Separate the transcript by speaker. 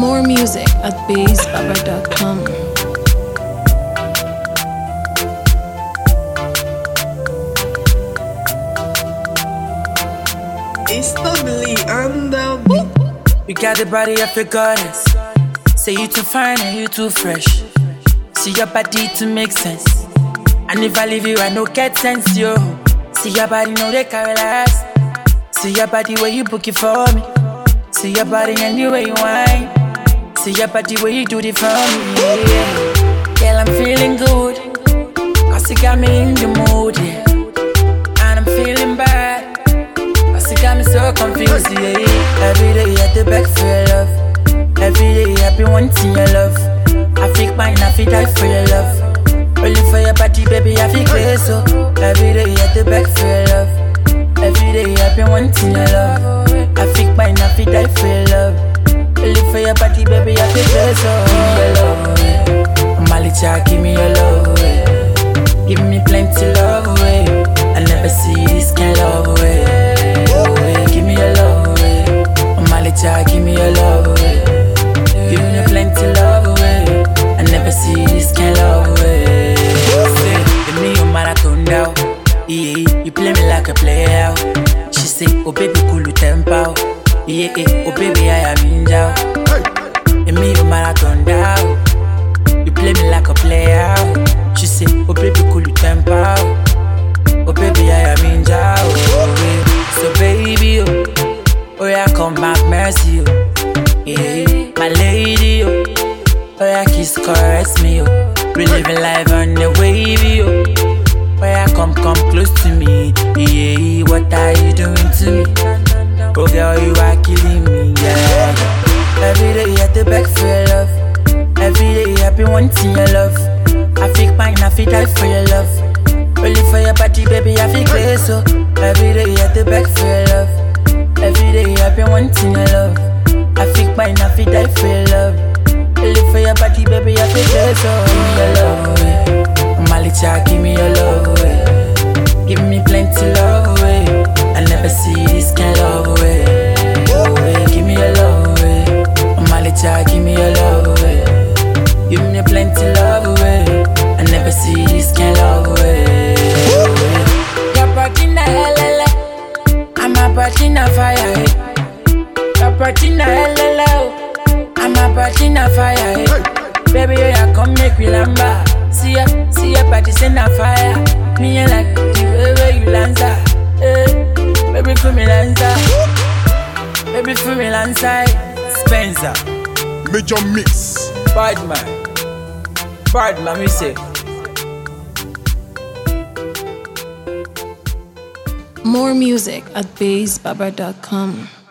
Speaker 1: More music at BassBaba.com.
Speaker 2: It's ugly on the beat.
Speaker 3: You got the body of a goddess. Say you too fine and you too fresh. See your body to make sense. And if I leave you, I no get sense, yo. See your body, no they carry last. See your body where you book it for me. See your body and the way you whine. See your body where you do it for me, yeah. Girl, I'm feeling good, cause you got me in the mood, yeah. And I'm feeling bad, cause you got me so confused, yeah. Every day I the back for your love. Every day I be wanting your love. I feel mine, I feel die for your love. Only for your body, baby, I feel crazy, so every day I the back for your love. Every day I be wanting your love. I feel mine, I feel die for your love. Only for your body, baby, I feel crazy, so give me your love, Malicha, give me your love, give me plenty love, I never see this kind of love, give me your love, Malicha, give me your love, give me plenty love, I never see this kind of love, say, give me your marathon down, yeah, you play me like a player, she say, oh baby, cool tempo, yeah, oh baby, I am in jail, give me your marathon down, you play me like a player, she say, oh baby, cool tempo, oh baby, I am in jail, so baby, oh yeah, come back, mercy, yeah, my lady, oh yeah, kiss, caress me, we living life on the wavy, oh yeah, come close to me, yeah, what are you doing to me? Oh girl, you are killing me, yeah. Every day I the back for your love. Every day I be wanting your love. I feel mine, I feel die for your love. Only for your body, baby, I feel crazy, so every day I the back for your love. Every day I be wanting your love. I feel mine, I feel die for your love. Only for your body, baby, I feel crazy, so give me your love, Malicha, give me your love, give me plenty love, I never see this kind of love, give me your love, Malicha, give me your love, give me plenty love, I never see this kind of love, your body na helele, I'm a body na fire, your body na helele, I'm a body na fire, baby, you come make me lamba. See ya body say na fire. Me I like the way you lanza, baby for me lanza, baby for me lanza. Spencer,
Speaker 4: Major Mix,
Speaker 3: bad man, me say.
Speaker 1: More music at BassBaba.com.